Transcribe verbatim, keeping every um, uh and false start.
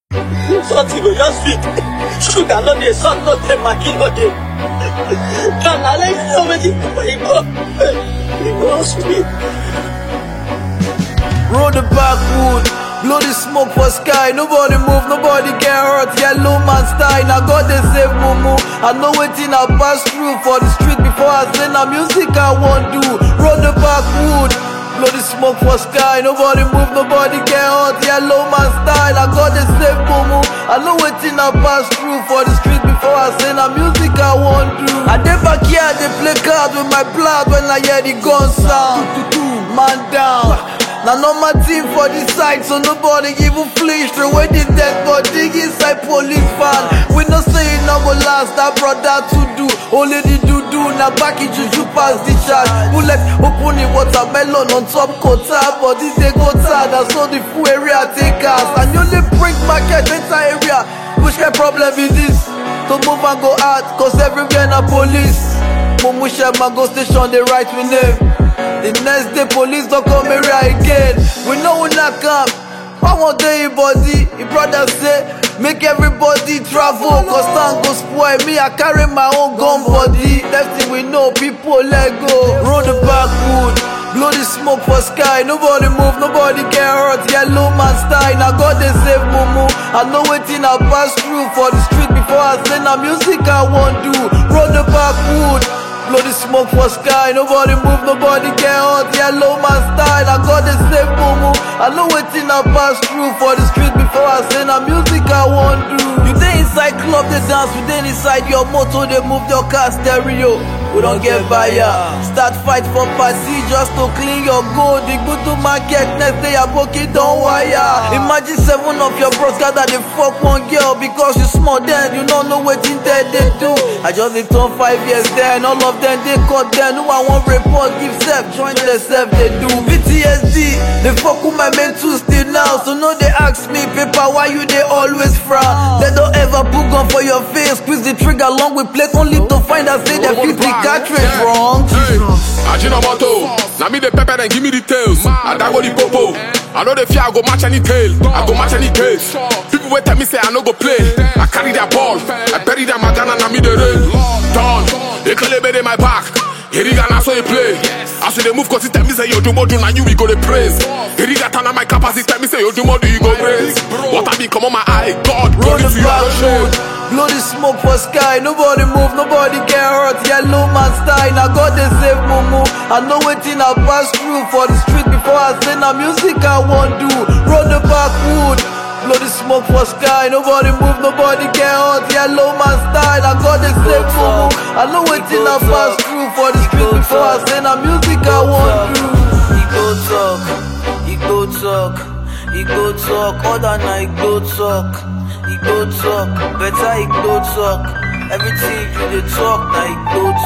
Something go just sweet. Sugar no dey, salt no dey, maggi no dey. Can I like so many people you go? You go sweet. Roll the backwood, blow the smoke for sky. Nobody move, nobody get hurt. Yellow man style, now God they save Mumu. I know wetin I pass through for the street before I say na music I want do. Roll the backwood, blow the smoke for sky. Nobody move, nobody get hurt. Yellow man style, now God they save Mumu. I know wetin I pass through for the street before I say na music I want do. I dey back here, they play cards with my blood when I hear the gun sound. Man down. Now normal team for the side, so nobody even flinch. Throw away the dead body inside police van. We no say it no go last, that brother to do. Only the do do, now back it juju pass the charge. Bullet open the watermelon on top quota, but this they go tired. That's all the full area take us. And you only bring market enter area. Which kind problem is this? To move and go out, cause everywhere na police. Mumusha man go station, they write we name. The next day police don't come area again. We know we not come. I want day body. The brother say make everybody travel. Cause time go spoil me. I carry my own gun body. That's thing we know. People let go. Roll the backwood, blow the smoke for sky. Nobody move, nobody get hurt. Yellow man style. Now God they save Mumu. I know wetin I pass through for the street before I say na music I want do. Roll the backwood, blow the smoke for sky. Nobody move, nobody get hurt. Yellow man style, I got the same Mumu. I know wetin I pass through for the street before I say na music I want do. You dey inside club, they dance. You dey inside your motor, they move your car stereo. We don't get buyer. Start fight for party just to clean your gold. The go to market next day, your pocket don't wire. Imagine seven of your bros gather they fuck one girl because you small then you don't know what in there they do. I just dey turn five years then all of them they caught then. Who I want report give self join themselves they do. P T S D they fuck with my mental still now. So no they ask me paper why you they always frown. They don't ever put gun for your face. Squeeze the trigger along with plate only to find out say they fifty cartridge wrong. Hey, Ajinomoto, now me the pepper and give me the tails. I go the popo. I know the fear I go match any tail. I go match any case. People wait tell me say I no go play. I carry their ball. I bury them my gun and I me the rain. Done. They call it in my back. Here you gonna so you play. As they move cause it tell me say you do more do now you we go to praise. Here you got my capacity tell me say you do more do you go praise. What I be come on my eye God roll the backwood, blow the smoke for sky. Nobody move, nobody get hurt. Yellow man style, now God they save Mumu. I know wetin I pass through for the street before I say na music I want do. Roll the backwood, blow the smoke for sky. Nobody move, nobody get hurt. Yellow man style, now God they save Mumu. I know wetin I pass through for the street before I say na music I want do. He go talk, he go talk, he go talk. Other night he go talk, he go talk. Better he go talk. Everything you dey talk, now he go